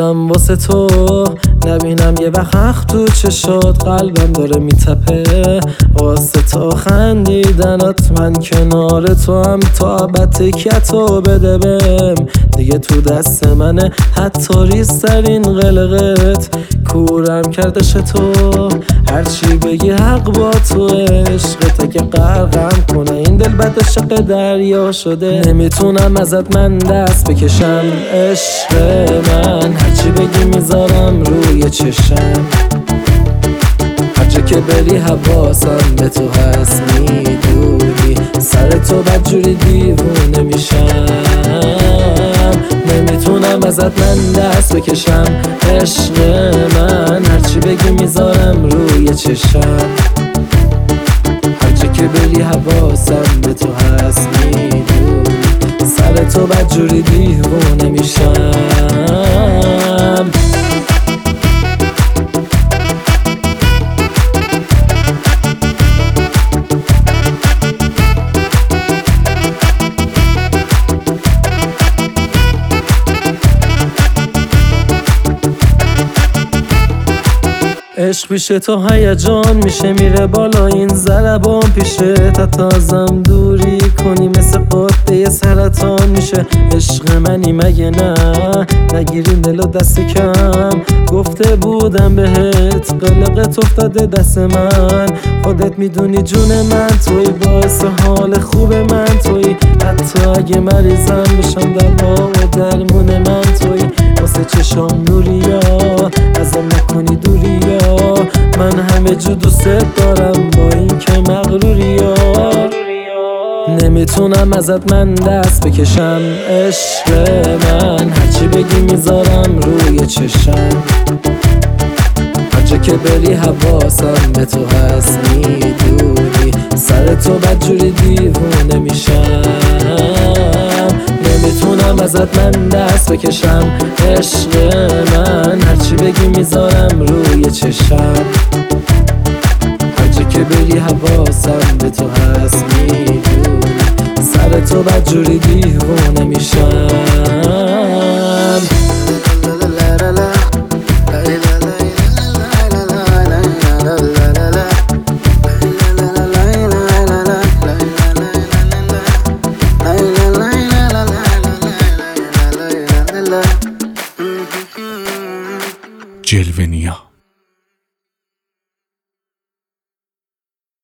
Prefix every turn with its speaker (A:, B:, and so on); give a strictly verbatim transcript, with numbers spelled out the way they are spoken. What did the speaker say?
A: میکنم واسه تو، نبینم یه وقت حق تو چشات، قلبم داره میتپه واسه تو خندیدنات. من کنار تو هم تا ابد تکیتو بده بهم، دیگه تو دست منه حتی ریزترین قلقت. کورم کردش تو، هرچی بگی حق با تو، عشقت اگه غرقم کنه این دل بد عاشق دریا شده. نمیتونم ازت من دست بکشم عشق من، هرچی بگی میذارم روی چشم. هر جا که بری حواسم به تو هست، میدونی سر تو بدجوری دیوونه میشم. نمیتونم ازت من دست بکشم عشق من، هرچی بگی میذارم روی چشم. هر جا که بری حواسم به تو هست، میدونی سر تو بدجوری دیوونه میشم. عشق پیش تو هیجان میشه، میره بالا این ضربان پیشه. تا تازم دوری کنی مثل قطعه سرطان میشه. عشق منی مگه نه، نگیرین دل و دست کم. گفته بودم بهت قلقت افتاده دست من. خودت میدونی جون من توی، باعث حال خوب من توی. حتی اگه مریضم بشم دوا و درمون من توی. واسه چشام نوریا ازم نکنی دوریا، من همه جو دوست دارم با این که مغروریا. نمیتونم ازت من دست بکشم عشق من، هرچی بگی میذارم روی چشم. هر جا که بری حواسم به تو هست، میدونی سر تو بدجوری دیوونه میشم. نمیتونم ازت من دست بکشم عشق من، هرچی بگی میذارم روی چشم. هر جا که بری حواسم به تو هست، میدونی سر تو بدجوری دیوونه میشم.
B: جلوه نیا.